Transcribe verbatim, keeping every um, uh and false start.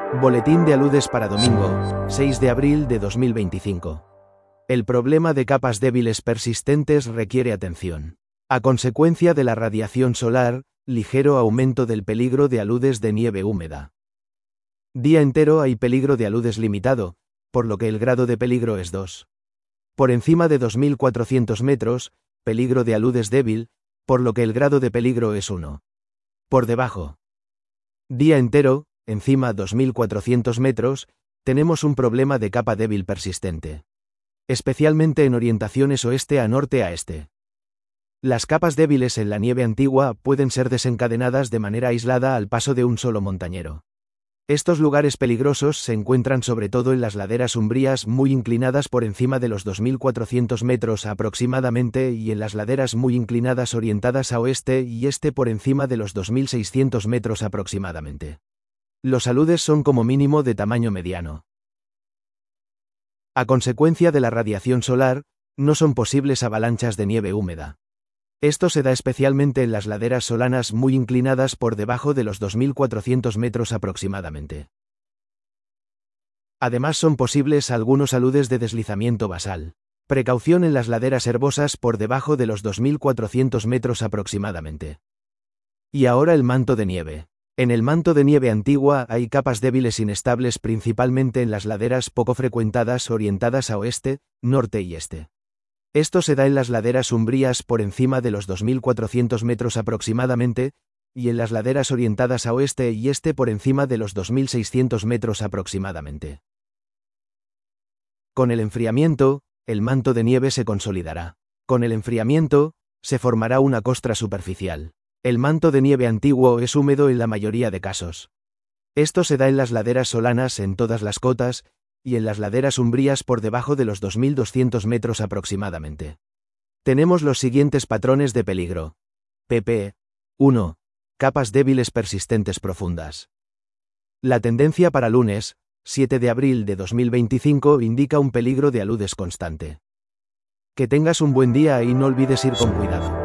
Boletín de aludes para domingo, seis de abril de dos mil veinticinco. El problema de capas débiles persistentes requiere atención. A consecuencia de la radiación solar, ligero aumento del peligro de aludes de nieve húmeda. Día entero hay peligro de aludes limitado, por lo que el grado de peligro es dos. Por encima de dos mil cuatrocientos metros, peligro de aludes débil, por lo que el grado de peligro es uno. Por debajo. Día entero, encima dos mil cuatrocientos metros, tenemos un problema de capa débil persistente. Especialmente en orientaciones oeste a norte a este. Las capas débiles en la nieve antigua pueden ser desencadenadas de manera aislada al paso de un solo montañero. Estos lugares peligrosos se encuentran sobre todo en las laderas umbrías muy inclinadas por encima de los dos mil cuatrocientos metros aproximadamente y en las laderas muy inclinadas orientadas a oeste y este por encima de los dos mil seiscientos metros aproximadamente. Los aludes son como mínimo de tamaño mediano. A consecuencia de la radiación solar, no son posibles avalanchas de nieve húmeda. Esto se da especialmente en las laderas solanas muy inclinadas por debajo de los dos mil cuatrocientos metros aproximadamente. Además son posibles algunos aludes de deslizamiento basal. Precaución en las laderas herbosas por debajo de los dos mil cuatrocientos metros aproximadamente. Y ahora el manto de nieve. En el manto de nieve antigua hay capas débiles inestables principalmente en las laderas poco frecuentadas orientadas a oeste, norte y este. Esto se da en las laderas umbrías por encima de los dos mil cuatrocientos metros aproximadamente, y en las laderas orientadas a oeste y este por encima de los dos mil seiscientos metros aproximadamente. Con el enfriamiento, el manto de nieve se consolidará. Con el enfriamiento, se formará una costra superficial. El manto de nieve antiguo es húmedo en la mayoría de casos. Esto se da en las laderas solanas en todas las cotas, y en las laderas umbrías por debajo de los dos mil doscientos metros aproximadamente. Tenemos los siguientes patrones de peligro. pp. uno. Capas débiles persistentes profundas. La tendencia para lunes, siete de abril de dos mil veinticinco indica un peligro de aludes constante. Que tengas un buen día y no olvides ir con cuidado.